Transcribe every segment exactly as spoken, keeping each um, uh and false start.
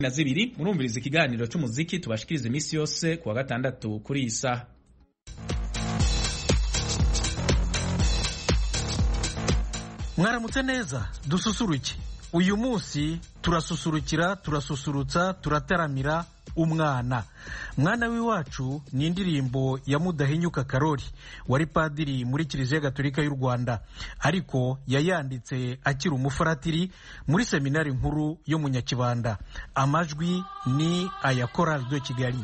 na zibiri murumviriza ikiganiro cy'umuziki tubashikiriza iminsi yose kuwa gatandatu kuri iyi saha. Mwaramutse neza dususuruke. Uyu munsi turasusurukira, turasusurutsa, turataramira umwana. Mwana w'iwacu ni indirimbo ya Mudahinyuka Karori wari padiri muri Kiliziya Gatolika y'u Rwanda, ariko yayanditse akiri umufaratiri muri seminari nkuru yo mu Nyakibanda. Amajwi ni aya Chorale de Kigali.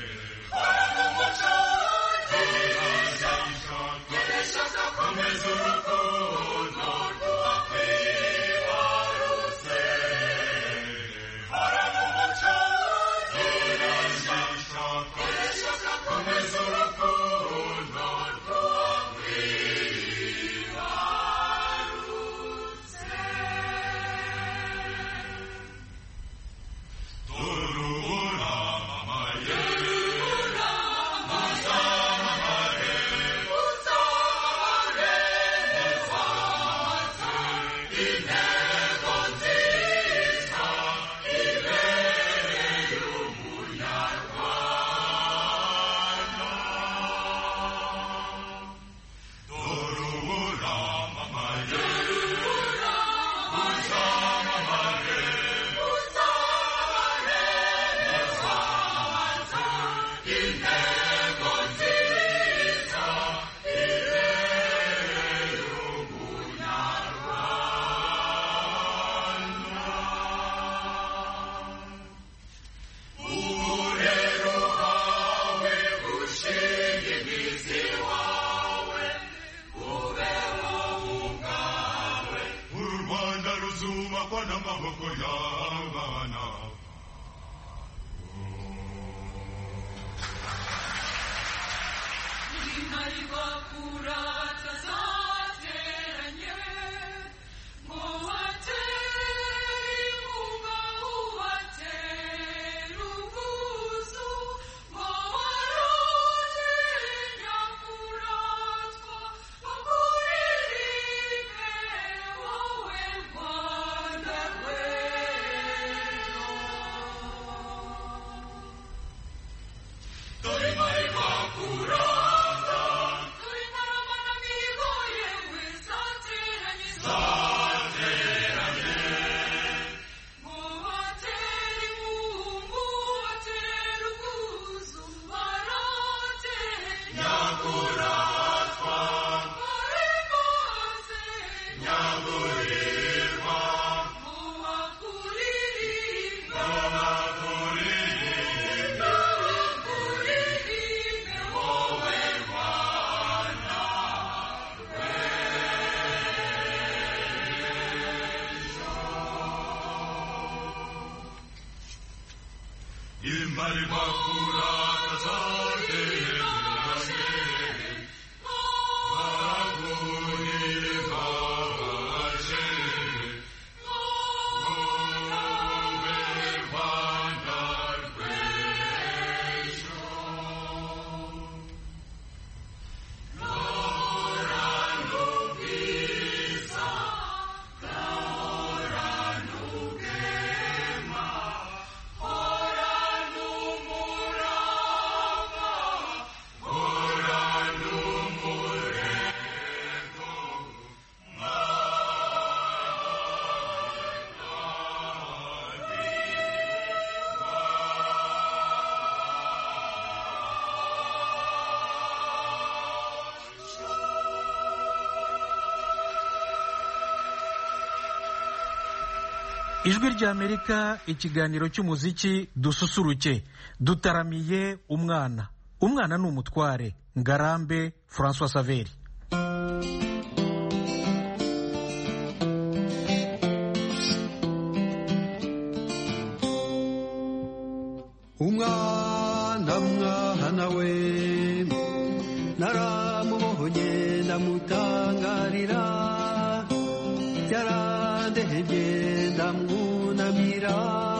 Come amaboko y'abana ijwi ry'Amerika, ikiganiro cy'umuziki dususuruke. Dutaramiye umwana. Umwana ni umutware. Ngarambe François Saveri. Umwana mwana we naramubonye ndamutangarira, yarandehebye ndamwunamira,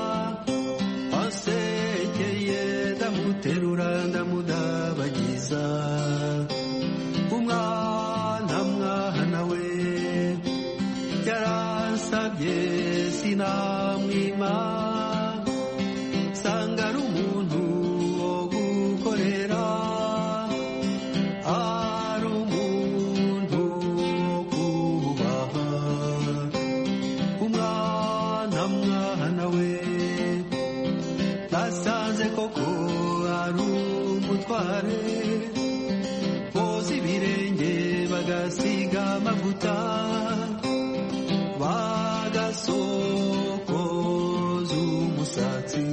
asekeye ndamuterura ndamudabagiza. Umwana mwana we yaransabye sinamwima, sanga ari umuntu wo gukorera, ari umuntu wo kubaha. Umwana mwana we nasanze koko ari umutware, boza ibirenge bagasiga amavuta, bagasokoza umusatsi.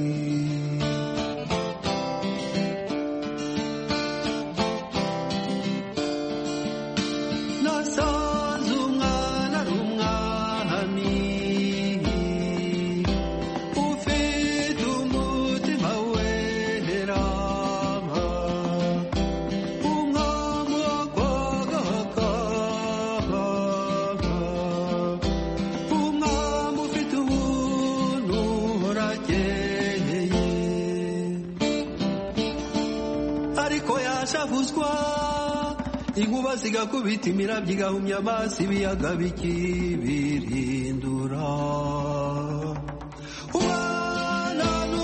Nasanze umwana ari umwami, ufite umutima wera, umwami wo kwagaka, umwami ufite ubuntu burakeye. Ariko yashavuzwa, inkuba zigakubita, imirabyo igahumya amaso, ibiyaga bikibirindura. Umwana ni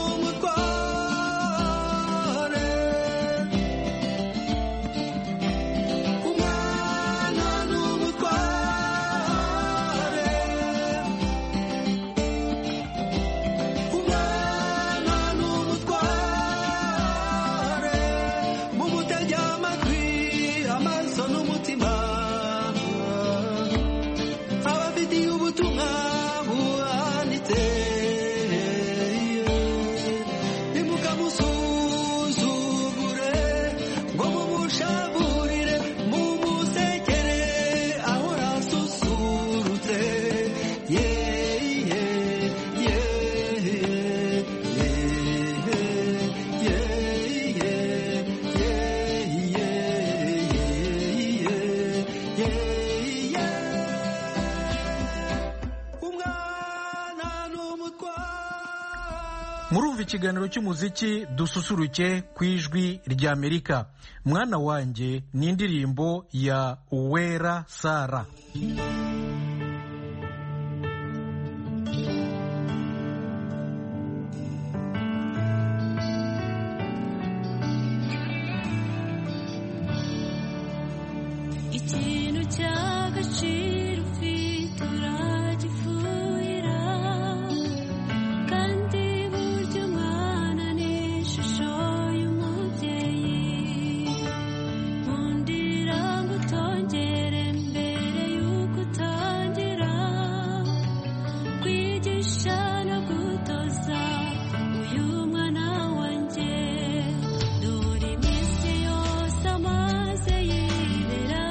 umutware, umwana ni umutware, umwana ni umutware, mumutege amatwi, amaso n'umutima, abafitiye ubutumwa buha murumva ikiganiro cy'umuziki dususuruke ku ijwi ry'Amerika. Mwana wanjye ni indirimbo ya Uwera Sara. Ikintu cy'agaciro ufite uragifuhira, kandi burya umwana ni ishusho y'umubyeyi. Nkundira ngo utongere mbere y'uko utangira kwigisha no gutoza uyu mwana wanjye. Dore iminsi yose amaze yibera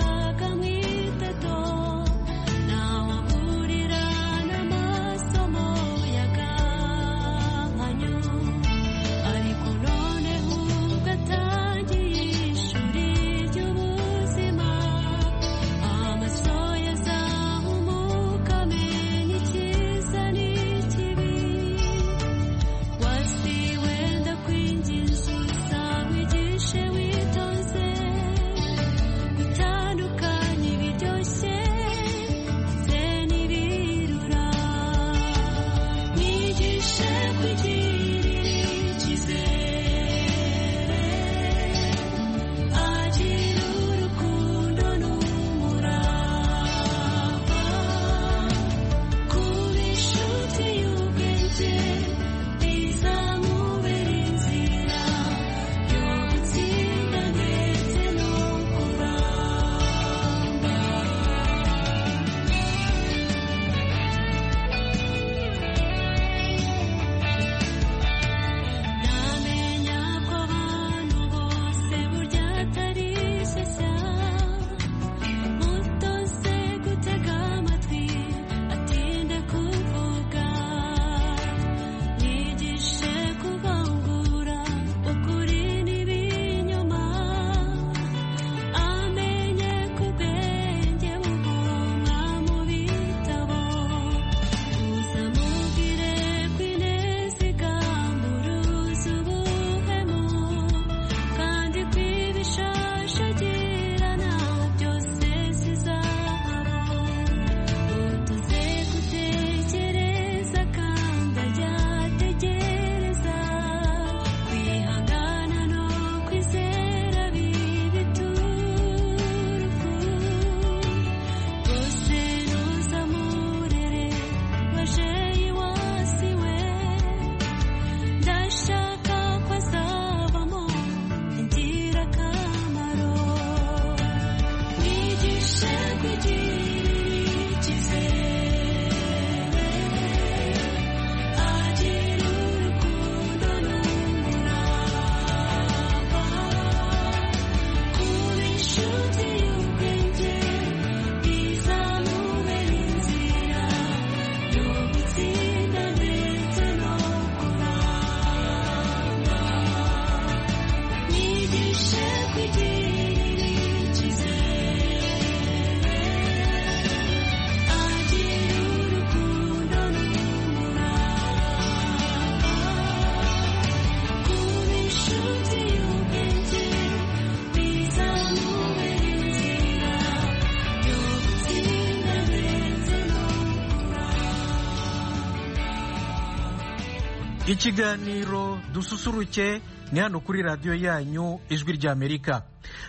Ikiganiro dususuruke ni hano kuri radiyo yanyu ijwi ry'Amerika.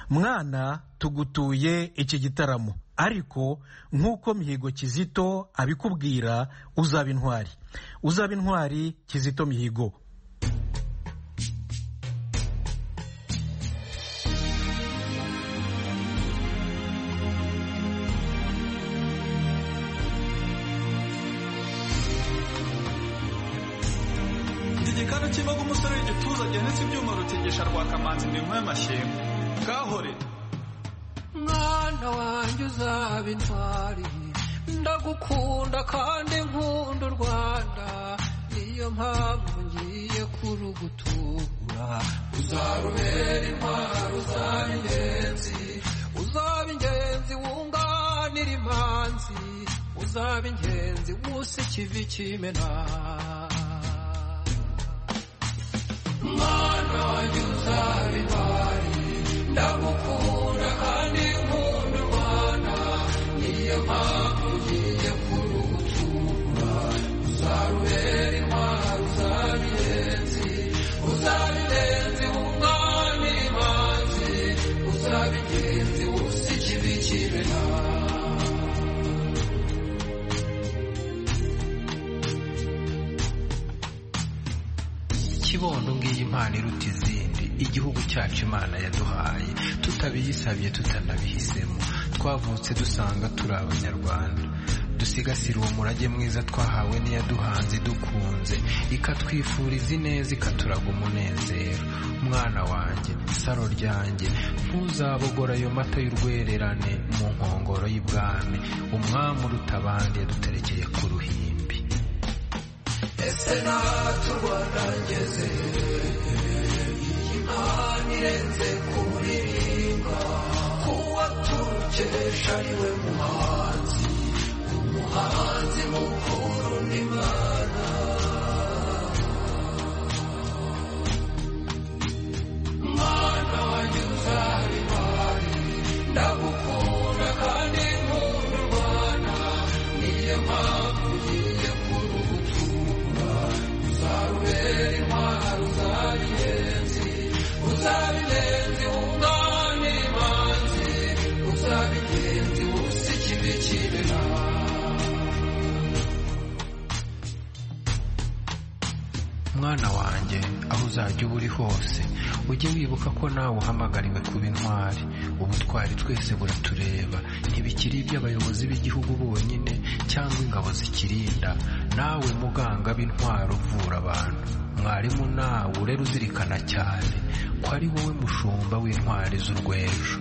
Mwana tugutuye iki gitaramo, ariko nk'uko Mihigo Kizito abikubwira uzaba intwari. Uzaba intwari Kizito Mihigo. igikanu kibaga umusore w'igituza genetse ibyuma rutegesha rwa kamanzi ndimwe y'amashyengo gahore. Mwana wanjye uzaba intwari, ndagukunda kandi nkunda u Rwanda, niyo mpamvu ngiye kurugutura. Uzarubera intwari, uzaba ingenzi, uzaba ingenzi wunganira imanzi, uzaba ingenzi wuse ikivi kimena. mwana wanjye uzaba intwari ndagukunda kandi nkunda u Rwanda niyo mpamvu ugiye kurugutura uzarubera intwari uzaba ingenzi uzaba ingenzi wunganira imanzi uzaba ingenzi wusa ikibi kibena kibondo ngiyi impano iruta izindi igihugu cyacu Imana yaduhaye tutabiyisabye tutanabihisemo twavutse dusanga turi abanyarwanda dusigasira uwo murage mwiza twahawe n'iyaduhanze dukunze ikatwifuriza ineza ikaturaga umunezero mwana wanjye saro ryanjye ntuzabogora ayo mata y'urwererane mu nkongoro y'ibwami umwami uruta abandi yaduterekeye ku ruhimbi ese natwe u Rwanda ngeze iyi mpano irenze kuririmba kuwa turukesha ari we muhanzi umuhanzi mukuru n'Imana mwana wanjye uzaba intwari ndagukunda kandi nkunda u Rwanda niyo mpamvu ugiye kurugutura uzarubera intwari uzaba ingenzi uzaba ingenzi wunganira imanzi uzaba ingenzi wusa ikibi kibena mwana wanjye aho uzajya uba uri hose ujye wibuka ko nawe uhamagariwe kuba intwari ubutwari twese buratureba ntibikiri iby'abayobozi b'igihugu bonyine cyangwa ingabo zikirinda nawe muganga b'intwari uvura abantu mwarimu nawe urera uzirikana cyane ko ari wowe mushumba w'intwari z'urwejo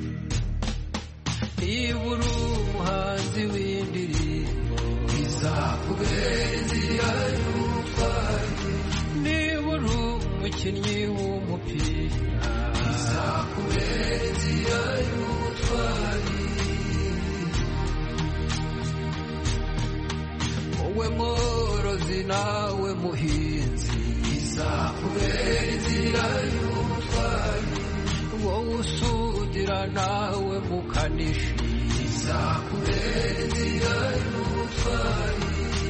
niba uri umuhanzi w'indirimbo izakubera inzira y'ubutwari niba uri umukinnyi w'umupira izakubera inzira y'ubutwari wowe mworozi nawe muhinzi izakubera inzira y'ubutwari wowe usudira nawe mukanishi izakubera inzira y'ubutwari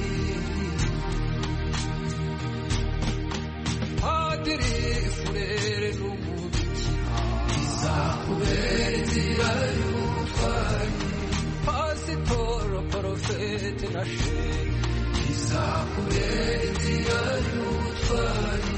padiri furere n'umubikira izakubera inzira y'ubutwari pasitoro porofete na shehe izakubera inzira y'ubutwari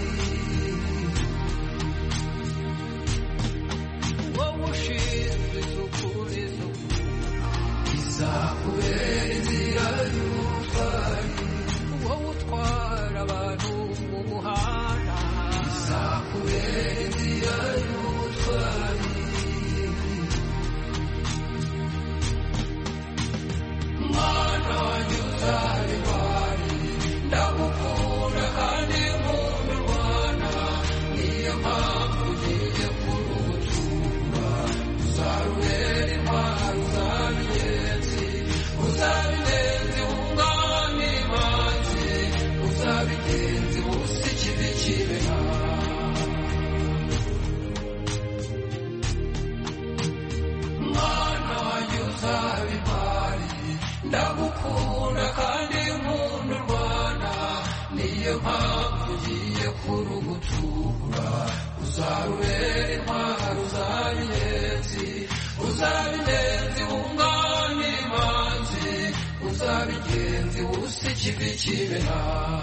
wowe ushinzwe isuku n'isukura izakubera inzira y'ubutwari wowe utwara abantu mu muhanda izakubera inzira y'ubutwari mwana wanjye uzaba intwari ndagukunda kandi nkunda u Rwanda niyo mpamvu ugiye kurugutura uzarubera intwari uzaba ingenzi uzaba ingenzi wunganira imanzi uzaba ingenzi wusa ikibi kibena mwana wanjye uzaba intwari ndagukunda kandi nkunda u Rwanda niyo mpamvu ugiye kurugutura uzarubera intwari uzaba ingenzi uzaba ingenzi wunganira imanzi uzaba ingenzi wusa ikivi kibena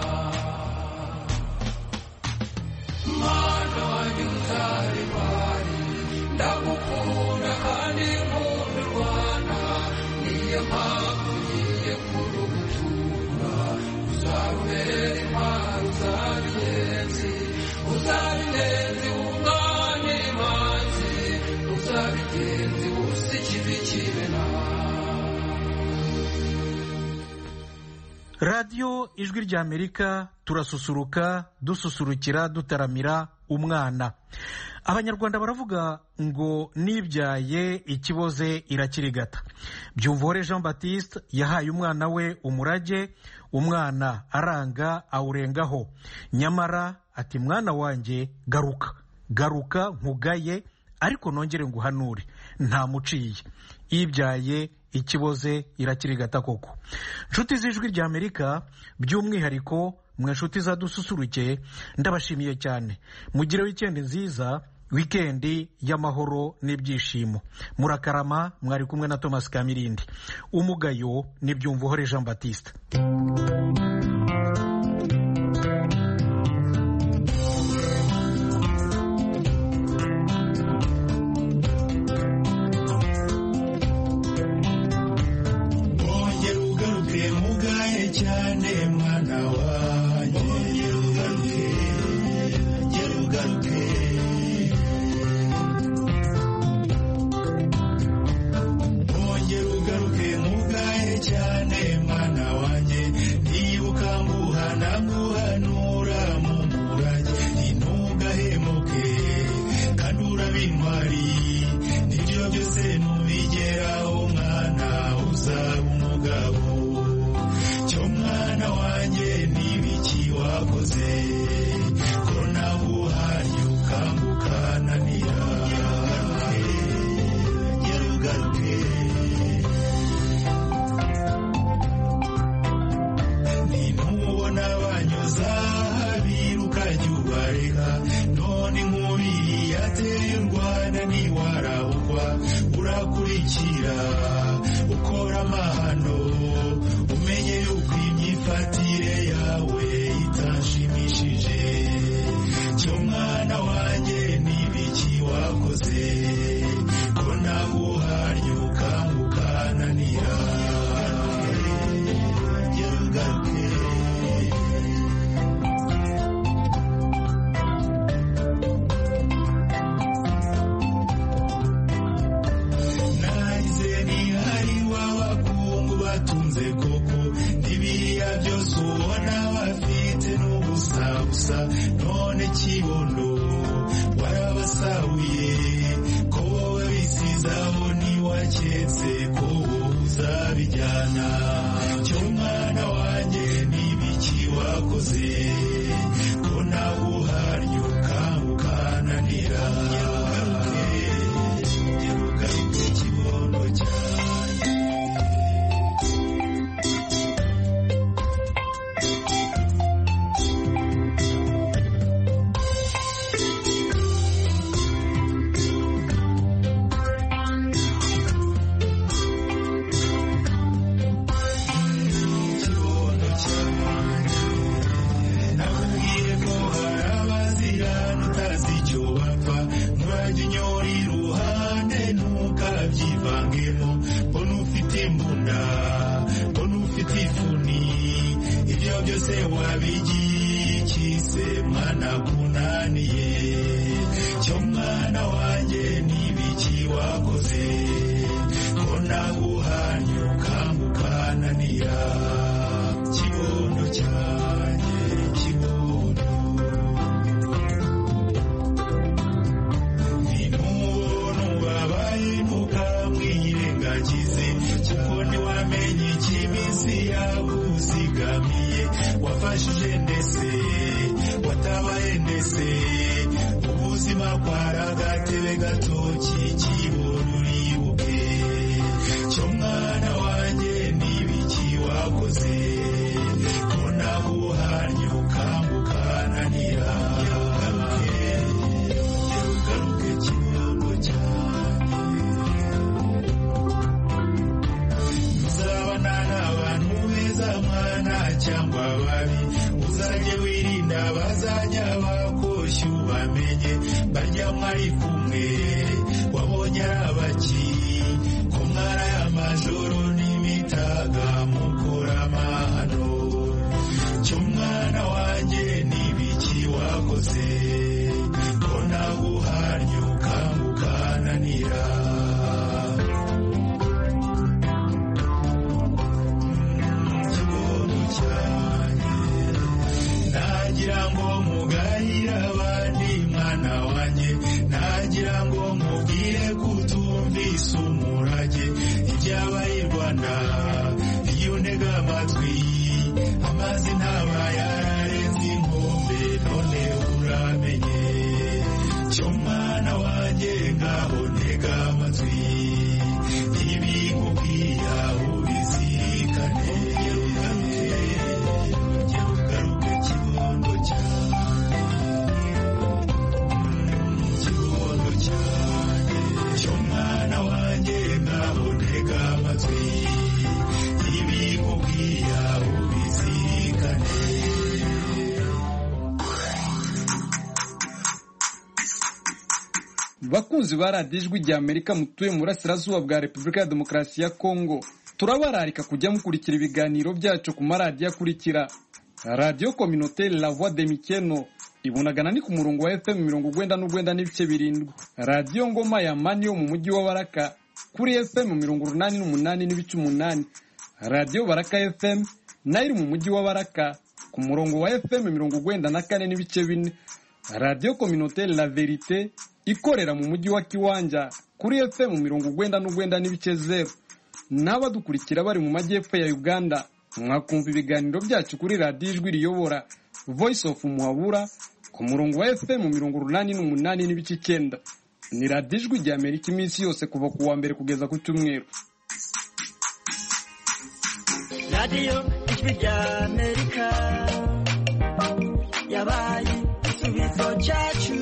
mwana wanjye uzaba intwari ndagukunda kandi nkunda u Rwanda niyo mpamvu ugiye kurugutura uzarubera intwari uzaba ingenzi uzaba ingenzi wunganira imanzi uzaba ingenzi wusa ikivi kibena radiyo ijwi ry'Amerika turasusuruka dususurukira dutaramira umwana. Abanyarwanda baravuga ngo nibyaye ikiboze irakirigata. Byumvore Jean Baptiste yahaye umwana we umurage, umwana aranga awurengaho, nyamara ati mwana wanjye garuka garuka nkugaye ariko nongere nguhanure nta muciye ibyaye ikiboze irakirigata koko. Nshuti z'ijwi rya Amerika by'umwihariko mwe nshuti zadususuruke ndabashimiye cyane. Mugire weekend nziza, wikendi y'amahoro n'ibyishimo. Murakarama. Mwari kumwe na Thomas Kamirindi. Umugayo ni Byumvuhore Jean Baptiste. Ukora amahano umenye yuko imyifatire yawe itashimishije. Cyo mwana wanjye n'ibiki wakoze ko naguhanye ukangukananira. Garuke batunze koko n'ibiriya byose ubona bafite n'ubusa busa, none kibondo warabasahuye ko wowe bisizaho ntiwaketse ko wowe uzabijyana. Cyo mwana wanjye n'ibiki wakoze ko naguhanye ukangukananira. Garuke kibondo cyanjye. Byose wabigikise mwana kunaniye. Cyo mwana wanjye n'ibiki wakoze ko naguhanye ukangukananira. Kibondo cyanjye kibondo, ninubona ubabaye ntukamwirengagize, kuko ntiwamenye ikiminsi yaguzigamiye. Wafashije ndetse watabaye ndetse, ubuzima kwari agatebe gatoki kibondo uribuke. Cyo mwana wanjye n'ibiki wakoze ko naguhanye ukangukananira. Garuke kibondo cyanjye. Uzabana n'abantu beza mwana cyangwa babi, uzajye wirinda bazajya bakoshya ubamenye. Barya mwari kumwe wabonye ari abaki, ko mwara y'amajoro n'imitaga mukora amahano. Cyo mwana wanjye n'ibiki wakoze ko naguhanye ukangukananira. Nagira ngo mugayire abandi mwana wanjye, nagira ngo mubwire kutumvise umurage ibyabaye i Rwanda. Iyo ntega amatwi amazi ntaba yararenze inkombe, none amatwi ibikubwira ubizirikane. bakunzi ba radiyo ijwi rya Amerika mutuye mu burasirazuba bwa Repubulika ya Demokarasi ya Kongo, turabararika kujya mukurikira ibiganiro byacu ku maradiyo akurikira: Radio Communautaire La Voix de Mikeno ibunagana ni ku murongo wa F M mirongo urwenda n'urwenda n'ibice birindwi, Radio Ngoma ya Mani yo mu mujyi wa Baraka kuri F M mirongo urunani n'umunani n'ibice umunani, Radio Baraka F M nayo iri mu mujyi wa Baraka ku murongo wa F M mirongo urwenda na kane n'ibice bine, Radio Communautaire La Verite ikorera mu mujyi wa Kiwanja kuri F M mirongo urwenda n'urwenda n'ibice zero. N'abadukurikira bari mu majyepfo ya Uganda mwakumva ibiganiro byacu kuri radiyo ijwi riyobora Voice of Muhabura ku murongo wa F M mirongo urunani n'umunani n'ibice icyenda. Ni radiyo ijwi rya Amerika iminsi yose kuva ku wa mbere kugeza ku cyumweru. radiyo ijwi rya Amerika yabaye igisubizo cyacu.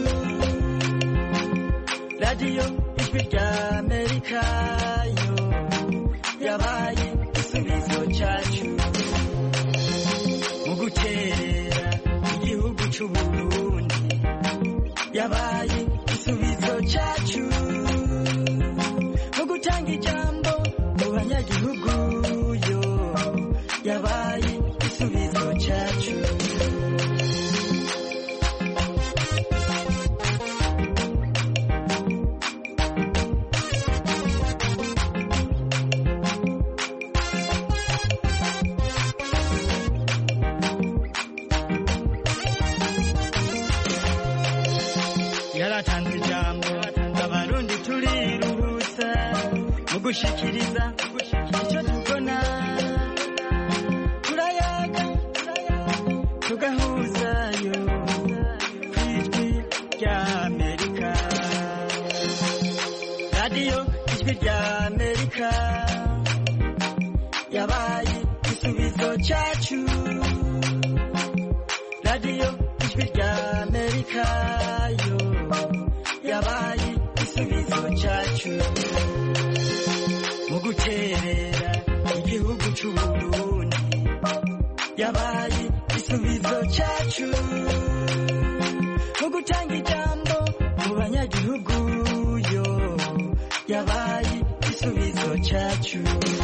radiyo ijwi rya Amerika yo yabaye igisubizo cyacu mu guterera igihugu cy'u Burundi. yabaye igisubizo cyacu mu gutanga ijambo mu banyagihugu yo yabaye igisubizo cyacu. yaratanze ijambo abarundi turiruhutsa mu gushikiriza icyo tubona. turayaga tugahuzayo ku ijwi rya Amerika. radiyo ijwi rya Amerika yabaye igisubizo cyacu. radiyo ijwi rya Amerika yo yabaye igisubizo cyacu mu guterera igihugu cy'u Burundi. yabaye igisubizo cyacu mu gutanga ijambo mu banyagihugu yo yabaye igisubizo cyacu.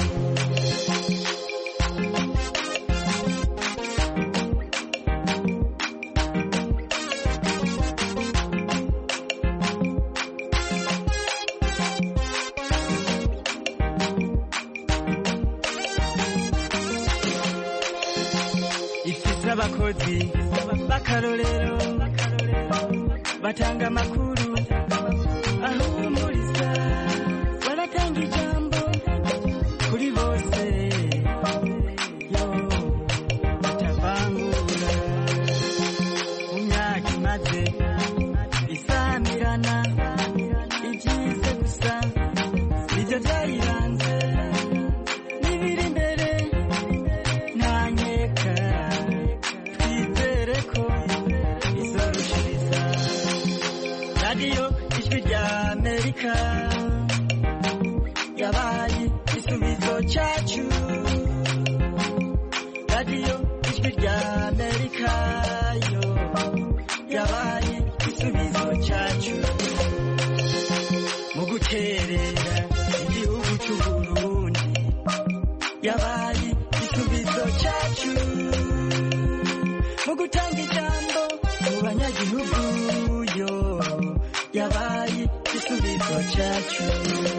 abakozi b'akarorero batanga amakuru ahumuriza, baratanga ijambo kuri bose yo batavangura. mu myaka imaze isamirana igize gusa nibyo byayiranze n'ibiri imbere nta nkeka. radiyo ijwi rya Amerika yabaye igisubizo cyacu. radiyo ijwi rya Amerika yo yabaye igisubizo cyacu mu guterera igihugu cy'u Burundi. yabaye igisubizo cyacu mu gutanga ijambo mu banyagihugu yo yabaye igisubizo cyacu.